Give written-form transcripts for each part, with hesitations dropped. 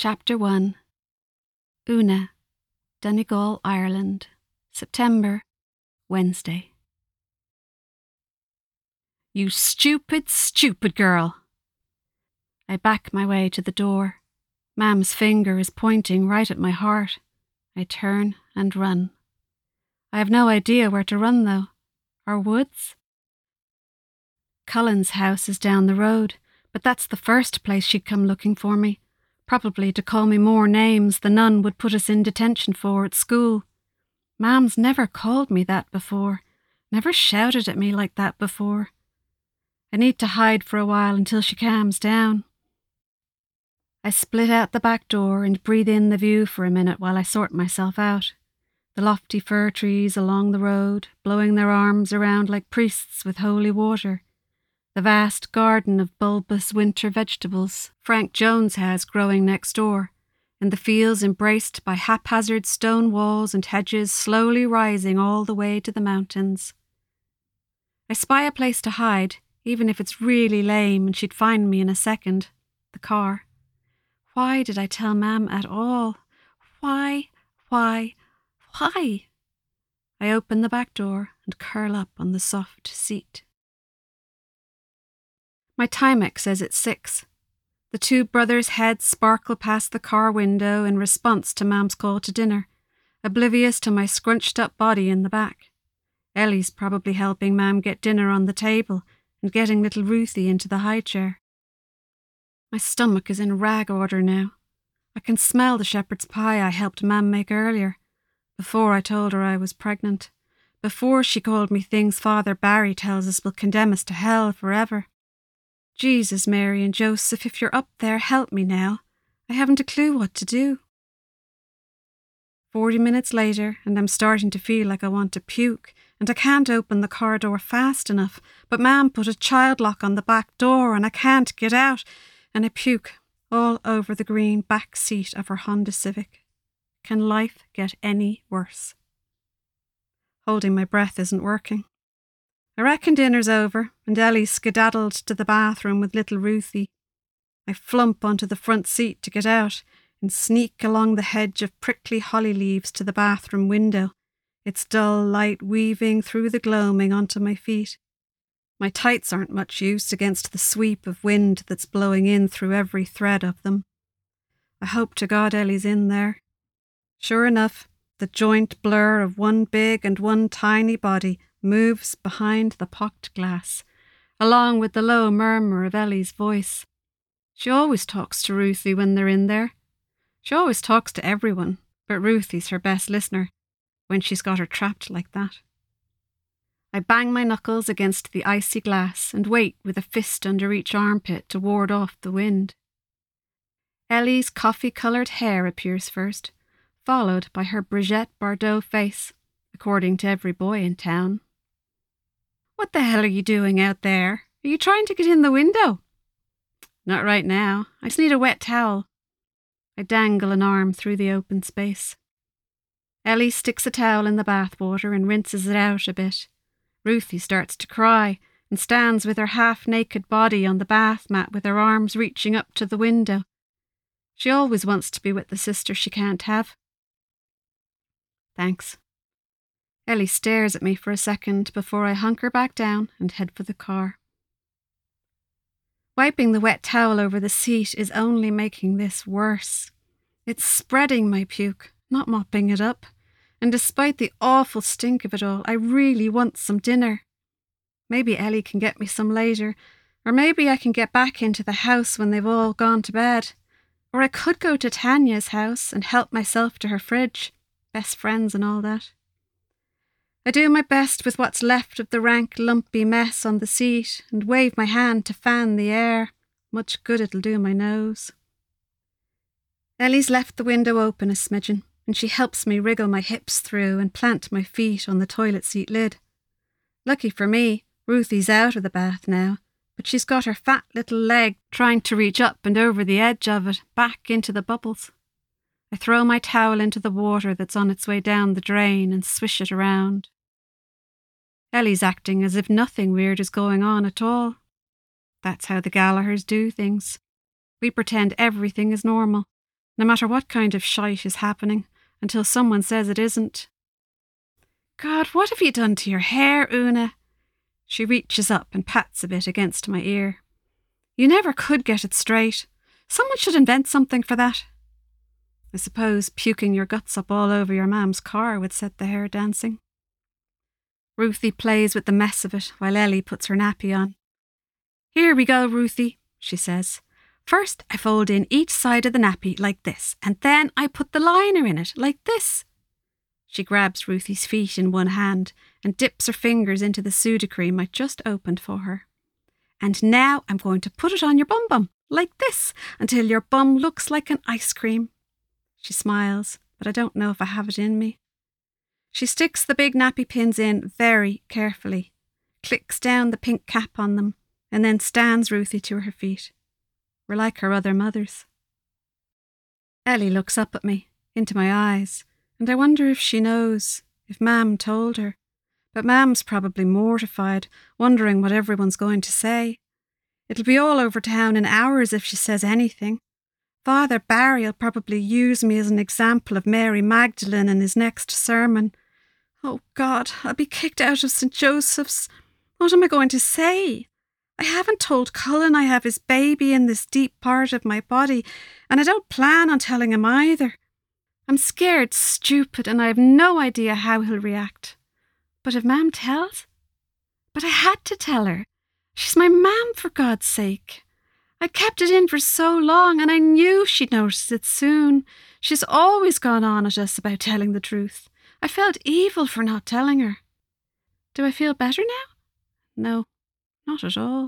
Chapter 1. Una, Donegal, Ireland, September, Wednesday. You stupid, stupid girl. I back my way to the door. Mam's finger is pointing right at my heart. I turn and run. I have no idea where to run, though. Our woods? Cullen's house is down the road, but that's the first place she'd come looking for me, probably to call me more names the nun would put us in detention for at school. Mam's never called me that before, never shouted at me like that before. I need to hide for a while until she calms down. I split out the back door and breathe in the view for a minute while I sort myself out. The lofty fir trees along the road, blowing their arms around like priests with holy water. The vast garden of bulbous winter vegetables Frank Jones has growing next door, and the fields embraced by haphazard stone walls and hedges slowly rising all the way to the mountains. I spy a place to hide, even if it's really lame and she'd find me in a second. The car. Why did I tell Mam at all? Why? I open the back door and curl up on the soft seat. My Timex says it's 6. The two brothers' heads sparkle past the car window in response to Mam's call to dinner, oblivious to my scrunched up body in the back. Ellie's probably helping Mam get dinner on the table and getting little Ruthie into the high chair. My stomach is in rag order now. I can smell the shepherd's pie I helped Mam make earlier, before I told her I was pregnant, before she called me things Father Barry tells us will condemn us to hell forever. Jesus, Mary and Joseph, if you're up there, help me now. I haven't a clue what to do. 40 minutes later, and I'm starting to feel like I want to puke, and I can't open the car door fast enough, but Mam put a child lock on the back door and I can't get out, and I puke all over the green back seat of her Honda Civic. Can life get any worse? Holding my breath isn't working. I reckon dinner's over, and Ellie skedaddled to the bathroom with little Ruthie. I flump onto the front seat to get out and sneak along the hedge of prickly holly leaves to the bathroom window, its dull light weaving through the gloaming onto my feet. My tights aren't much use against the sweep of wind that's blowing in through every thread of them. I hope to God Ellie's in there. Sure enough, the joint blur of one big and one tiny body moves behind the pocked glass, along with the low murmur of Ellie's voice. She always talks to Ruthie when they're in there. She always talks to everyone, but Ruthie's her best listener, when she's got her trapped like that. I bang my knuckles against the icy glass and wait with a fist under each armpit to ward off the wind. Ellie's coffee-coloured hair appears first, followed by her Brigitte Bardot face, according to every boy in town. What the hell are you doing out there? Are you trying to get in the window? Not right now. I just need a wet towel. I dangle an arm through the open space. Ellie sticks a towel in the bathwater and rinses it out a bit. Ruthie starts to cry and stands with her half-naked body on the bath mat with her arms reaching up to the window. She always wants to be with the sister she can't have. Thanks. Ellie stares at me for a second before I hunker back down and head for the car. Wiping the wet towel over the seat is only making this worse. It's spreading my puke, not mopping it up. And despite the awful stink of it all, I really want some dinner. Maybe Ellie can get me some later, or maybe I can get back into the house when they've all gone to bed. Or I could go to Tanya's house and help myself to her fridge, best friends and all that. I do my best with what's left of the rank, lumpy mess on the seat and wave my hand to fan the air. Much good it'll do my nose. Ellie's left the window open a smidgen, and she helps me wriggle my hips through and plant my feet on the toilet seat lid. Lucky for me, Ruthie's out of the bath now, but she's got her fat little leg trying to reach up and over the edge of it, back into the bubbles. I throw my towel into the water that's on its way down the drain and swish it around. Ellie's acting as if nothing weird is going on at all. That's how the Gallaghers do things. We pretend everything is normal, no matter what kind of shite is happening, until someone says it isn't. God, what have you done to your hair, Una? She reaches up and pats a bit against my ear. You never could get it straight. Someone should invent something for that. I suppose puking your guts up all over your mam's car would set the hair dancing. Ruthie plays with the mess of it while Ellie puts her nappy on. Here we go, Ruthie, she says. First, I fold in each side of the nappy like this, and then I put the liner in it like this. She grabs Ruthie's feet in one hand and dips her fingers into the Sudocrem I just opened for her. And now I'm going to put it on your bum like this, until your bum looks like an ice cream. She smiles, but I don't know if I have it in me. She sticks the big nappy pins in very carefully, clicks down the pink cap on them, and then stands Ruthie to her feet. We're like her other mothers. Ellie looks up at me, into my eyes, and I wonder if she knows, if Mam told her. But Mam's probably mortified, wondering what everyone's going to say. It'll be all over town in hours if she says anything. Father Barry'll probably use me as an example of Mary Magdalene in his next sermon. Oh God, I'll be kicked out of St. Joseph's. What am I going to say? I haven't told Cullen I have his baby in this deep part of my body, and I don't plan on telling him either. I'm scared stupid, and I have no idea how he'll react. But if Mam tells? But I had to tell her. She's my mam, for God's sake. I'd kept it in for so long, and I knew she'd notice it soon. She's always gone on at us about telling the truth. I felt evil for not telling her. Do I feel better now? No, not at all.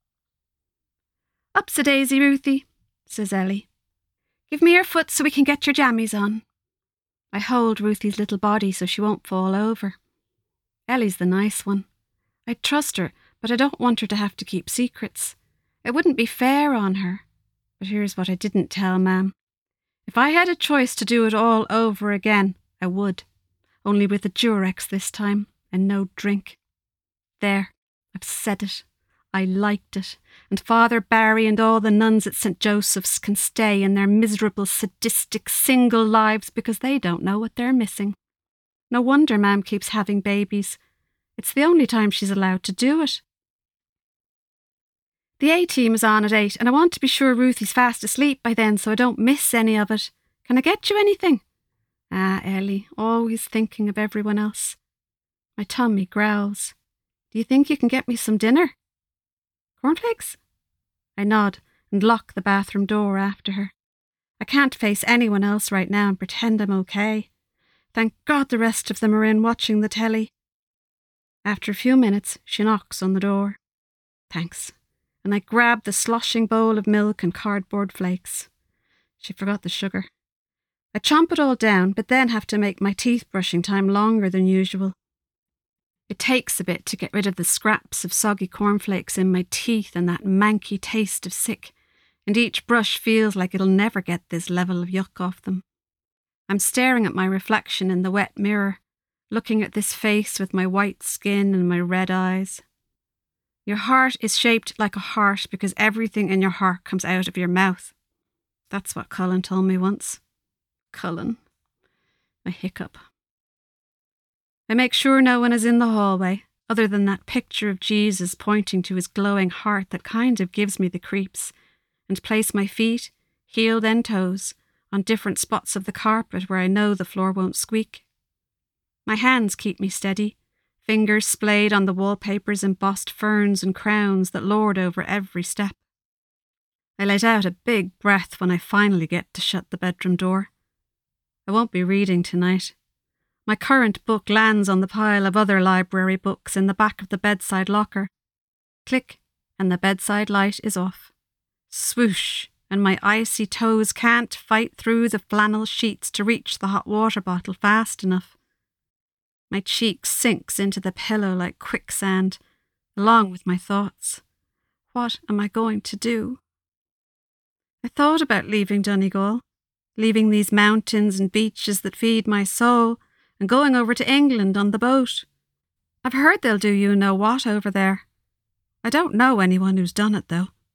Ups-a-daisy, Ruthie, says Ellie. Give me your foot so we can get your jammies on. I hold Ruthie's little body so she won't fall over. Ellie's the nice one. I trust her, but I don't want her to have to keep secrets. It wouldn't be fair on her. But here's what I didn't tell Mam. If I had a choice to do it all over again, I would. Only with a Durex this time, and no drink. There, I've said it. I liked it, and Father Barry and all the nuns at St. Joseph's can stay in their miserable, sadistic, single lives because they don't know what they're missing. No wonder Mam keeps having babies. It's the only time she's allowed to do it. The A-team is on at 8, and I want to be sure Ruthie's fast asleep by then so I don't miss any of it. Can I get you anything? Ah, Ellie, always thinking of everyone else. My tummy growls. Do you think you can get me some dinner? Cornflakes? I nod and lock the bathroom door after her. I can't face anyone else right now and pretend I'm okay. Thank God the rest of them are in watching the telly. After a few minutes, she knocks on the door. Thanks. And I grab the sloshing bowl of milk and cardboard flakes. She forgot the sugar. I chomp it all down, but then have to make my teeth brushing time longer than usual. It takes a bit to get rid of the scraps of soggy cornflakes in my teeth and that manky taste of sick, and each brush feels like it'll never get this level of yuck off them. I'm staring at my reflection in the wet mirror, looking at this face with my white skin and my red eyes. Your heart is shaped like a heart because everything in your heart comes out of your mouth. That's what Cullen told me once. Cullen. I hiccup. I make sure no one is in the hallway, other than that picture of Jesus pointing to his glowing heart that kind of gives me the creeps, and place my feet, heel then toes, on different spots of the carpet where I know the floor won't squeak. My hands keep me steady, fingers splayed on the wallpaper's embossed ferns and crowns that lord over every step. I let out a big breath when I finally get to shut the bedroom door. I won't be reading tonight. My current book lands on the pile of other library books in the back of the bedside locker. Click, and the bedside light is off. Swoosh, and my icy toes can't fight through the flannel sheets to reach the hot water bottle fast enough. My cheek sinks into the pillow like quicksand, along with my thoughts. What am I going to do? I thought about leaving Donegal, leaving these mountains and beaches that feed my soul, and going over to England on the boat. I've heard they'll do you know what over there. I don't know anyone who's done it, though.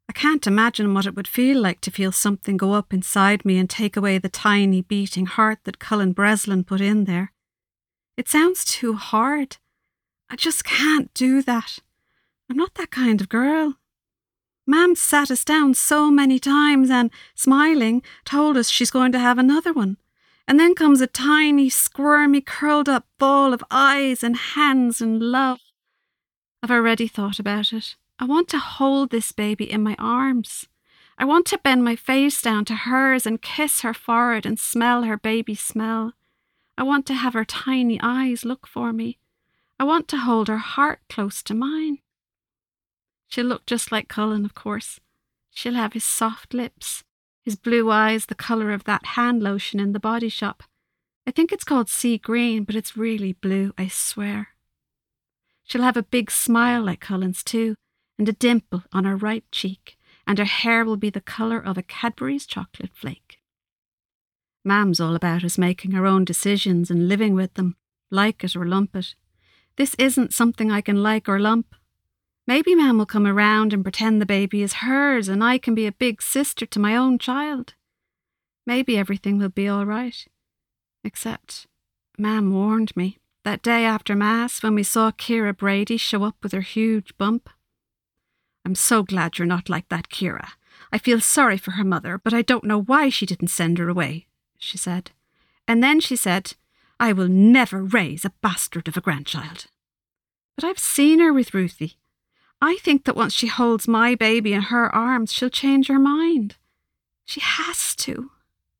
I can't imagine what it would feel like to feel something go up inside me and take away the tiny beating heart that Cullen Breslin put in there. It sounds too hard. I just can't do that. I'm not that kind of girl. Mam sat us down so many times and, smiling, told us she's going to have another one. And then comes a tiny, squirmy, curled-up ball of eyes and hands and love. I've already thought about it. I want to hold this baby in my arms. I want to bend my face down to hers and kiss her forehead and smell her baby smell. I want to have her tiny eyes look for me. I want to hold her heart close to mine. She'll look just like Cullen, of course. She'll have his soft lips, his blue eyes the colour of that hand lotion in the body shop. I think it's called sea green, but it's really blue, I swear. She'll have a big smile like Cullen's too, and a dimple on her right cheek, and her hair will be the colour of a Cadbury's chocolate flake. Mam's all about us making our own decisions and living with them, like it or lump it. This isn't something I can like or lump. Maybe Mam will come around and pretend the baby is hers and I can be a big sister to my own child. Maybe everything will be all right. Except Mam warned me that day after Mass when we saw Kira Brady show up with her huge bump. I'm so glad you're not like that, Kira. I feel sorry for her mother, but I don't know why she didn't send her away, she said. And then she said, I will never raise a bastard of a grandchild. But I've seen her with Ruthie. I think that once she holds my baby in her arms, she'll change her mind. She has to.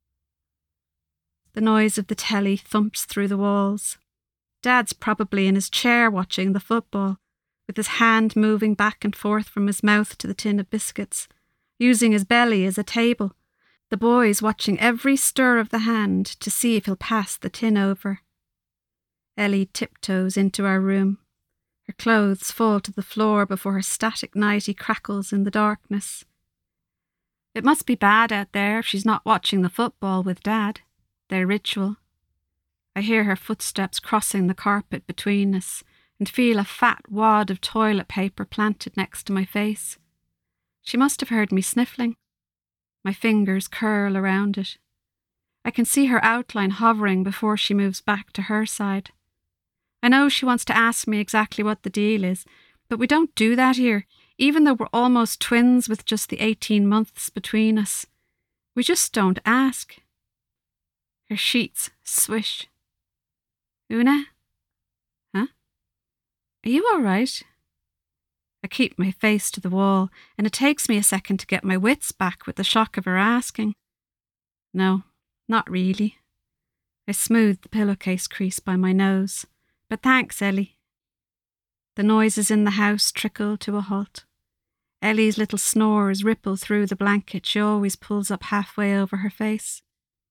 The noise of the telly thumps through the walls. Dad's probably in his chair watching the football, with his hand moving back and forth from his mouth to the tin of biscuits, using his belly as a table, the boys watching every stir of the hand to see if he'll pass the tin over. Ellie tiptoes into our room. Her clothes fall to the floor before her static nightie crackles in the darkness. It must be bad out there if she's not watching the football with Dad, their ritual. I hear her footsteps crossing the carpet between us and feel a fat wad of toilet paper planted next to my face. She must have heard me sniffling. My fingers curl around it. I can see her outline hovering before she moves back to her side. I know she wants to ask me exactly what the deal is, but we don't do that here, even though we're almost twins with just the 18 months between us. We just don't ask. Her sheets swish. Una? Huh? Are you all right? I keep my face to the wall, and it takes me a second to get my wits back with the shock of her asking. No, not really. I smooth the pillowcase crease by my nose. But thanks, Ellie. The noises in the house trickle to a halt. Ellie's little snores ripple through the blanket she always pulls up halfway over her face.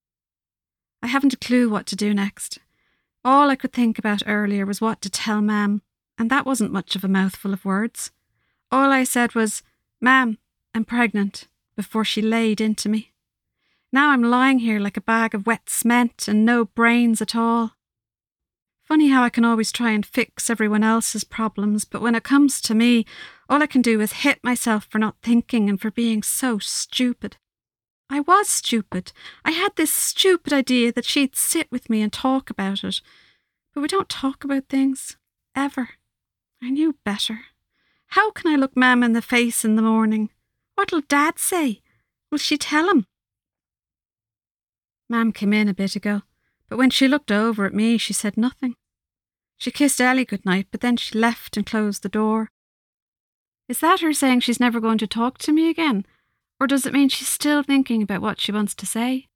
I haven't a clue what to do next. All I could think about earlier was what to tell Mam, and that wasn't much of a mouthful of words. All I said was, Mam, I'm pregnant, before she laid into me. Now I'm lying here like a bag of wet cement and no brains at all. Funny how I can always try and fix everyone else's problems, but when it comes to me, all I can do is hit myself for not thinking and for being so stupid. I was stupid. I had this stupid idea that she'd sit with me and talk about it. But we don't talk about things. Ever. I knew better. How can I look Mam in the face in the morning? What'll Dad say? Will she tell him? Mam came in a bit ago, but when she looked over at me, she said nothing. She kissed Ellie goodnight, but then she left and closed the door. Is that her saying she's never going to talk to me again? Or does it mean she's still thinking about what she wants to say?